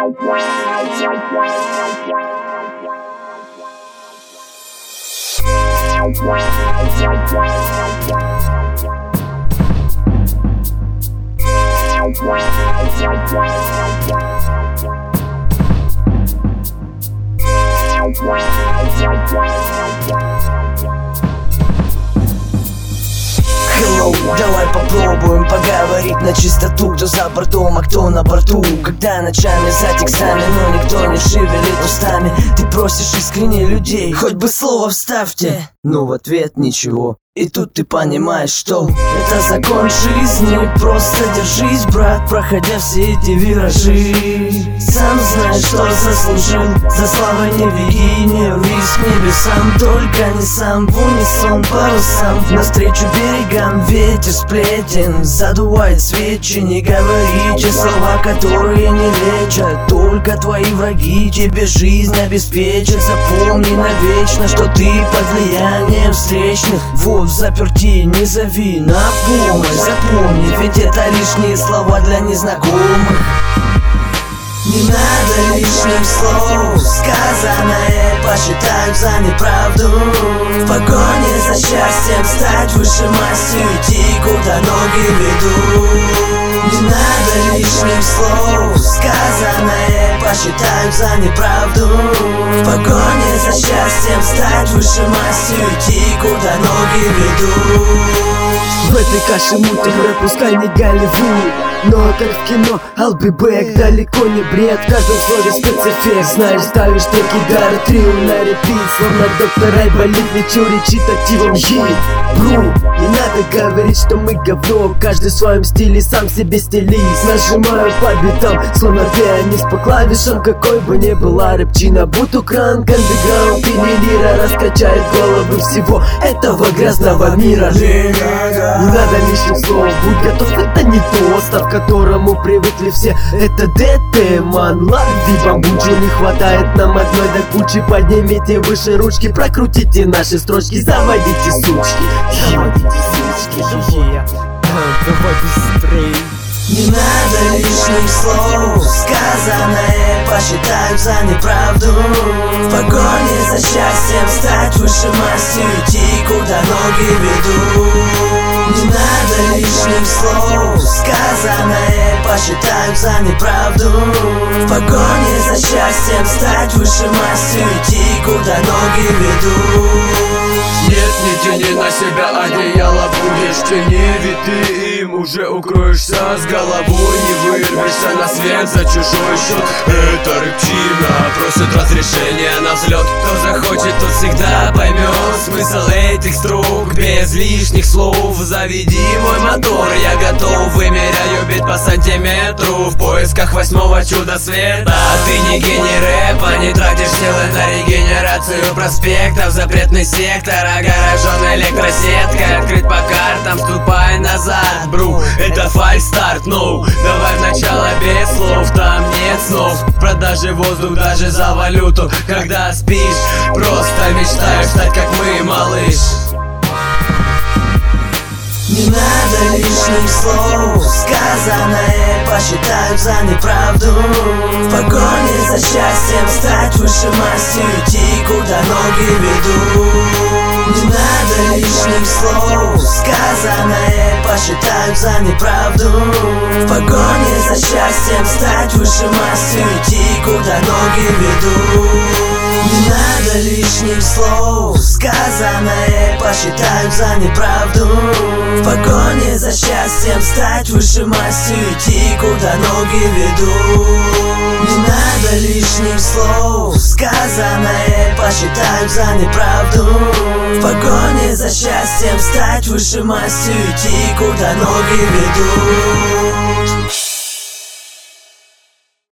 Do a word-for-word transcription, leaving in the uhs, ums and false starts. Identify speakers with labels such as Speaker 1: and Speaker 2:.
Speaker 1: Hello, давай попробуем поговорить на чистоту. Кто за бортом, а кто на борту. Когда ночами за текстами, но никто не шевелит устами. Ты просишь искренне людей, хоть бы слово вставьте, но в ответ ничего. И тут ты понимаешь, что это закон жизни. Просто держись, брат, проходя все эти виражи. Сам знаешь, что заслужил. За славой не беги, не рвись к небесам. Только не сам, в унисон парусам. Навстречу берегам ветер сплетен. Задувает свечи, не говорите слова, которые не лечат. Только твои враги тебе жизнь обеспечат. Запомни навечно, что ты под влиянием встречных. Вот в заперти, не зови на помощь. Запомни, ведь это лишние слова для незнакомых. Не надо лишних слов, сказанное посчитают за неправду. В погоне за счастьем стать выше масти, идти куда ноги ведут. Не надо лишних слов, сказанное посчитают за неправду. В погоне за счастьем стать выше масти, идти куда ноги ведут.
Speaker 2: В этой каше мутор рэп, пускай не Голливуд, но как в кино, I'll be back, далеко не бред. В каждом слове спецэффект, знаешь, ставишь треки Дара Трио на репит. Словно доктор Айболит, лечу речитативом. Ей, бру, не надо говорить, что мы говно. Каждый в своем стиле, сам себе стилист. Нажимаю по битам, словно пианист по клавишам. Какой бы ни была рэпчина, будто кранк, андеграунд или лира раскачает головы всего этого грязного мира. Не надо лишних слов, будь готов, это не тост, к которому привыкли все. Это ДТ, ман, лови бамбучи. Не хватает нам одной до кучи. Поднимите выше ручки, прокрутите наши строчки. Заводите сучки, заводите сучки. Давай быстрей.
Speaker 1: Не надо лишних слов, сказанное посчитают за неправду. В погоне за счастьем стать выше масти, идти куда ноги ведут. Не надо лишних слов, сказанное посчитают за неправду. В погоне за счастьем стать выше масти, идти куда ноги ведут.
Speaker 3: Нет, не тяни на себя одеяло, будешь теневить, ты им уже укроешься с головой. Не вырвешься на свет за чужой счет. Это рэпчина просит разрешения на взлет. Кто захочет, тот всегда поймет смысл этих строк без лишних слов. Заведи мой мотор, я готов, вымеряю бит по сантиметру в поисках восьмого чуда света. А ты не гений рэпа, не тратишь силы на регенерацию проспектов. Запретный сектор, огорожен электросеткой. Открыть по картам, ступай назад, бру, это фальстарт, ну давай в начало без слов, там нет снов. В продаже воздух даже за валюту. Когда спишь, просто мечтаешь стать как мы, малыш.
Speaker 1: Не надо лишних слов, сказанное посчитают за неправду. В погоне за счастьем стать выше масти, идти куда ноги ведут. Не надо лишних слов, сказанное посчитают за неправду. В погоне за счастьем стать выше масти, идти куда ноги ведут. Не надо лишних слов, сказанное посчитают за неправду. В погоне за счастьем стать выше масти, идти куда ноги ведут. Не надо лишних слов, сказанное посчитают за неправду. В погоне за счастьем стать выше масти, идти куда ноги ведут.